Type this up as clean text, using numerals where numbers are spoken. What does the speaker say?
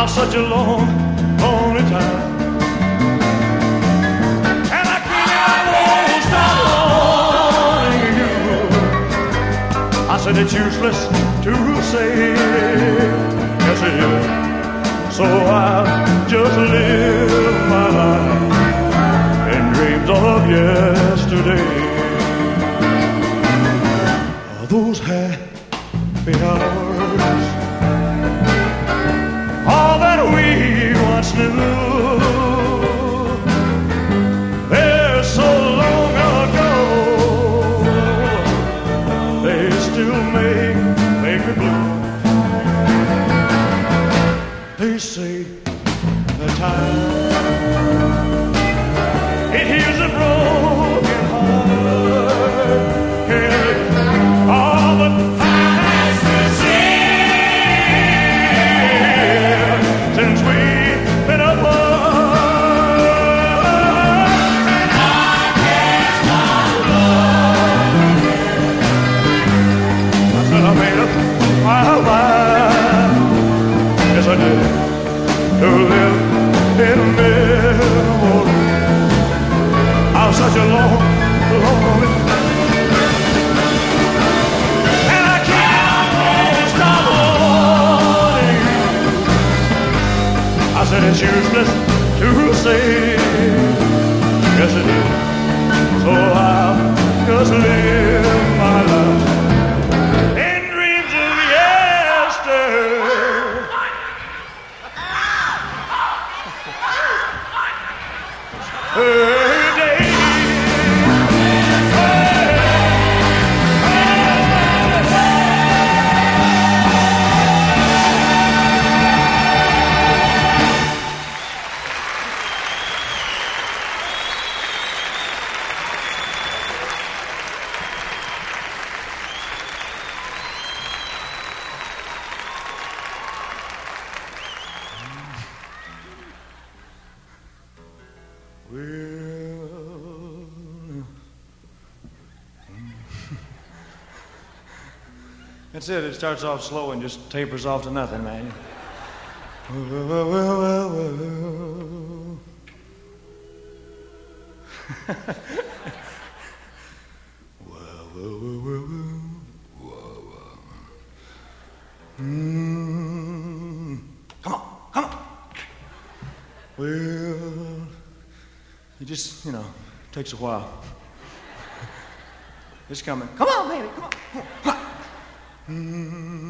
such a long, lonely time. And I won't stop wanting you. I said it's useless to say, yes it is. So I'll just live my life in dreams of yesterday. Those happy hours, all that we once knew, they're so long ago, they still make me blue. They say that time, it heals a broken heart. Yeah. All the past is here since we've been apart, and I can't stop loving you. I said I made up my mind, yes I did, to live in memory of such a long, lonely time. And I can't stop wanting you. I said it's useless to say, yes it is. So I'll just live my life in dreams of yesterday. That's it. It starts off slow and just tapers off to nothing, man. Come on, come on. Well, it just, takes a while. It's coming. Come on, baby, come on. Come on.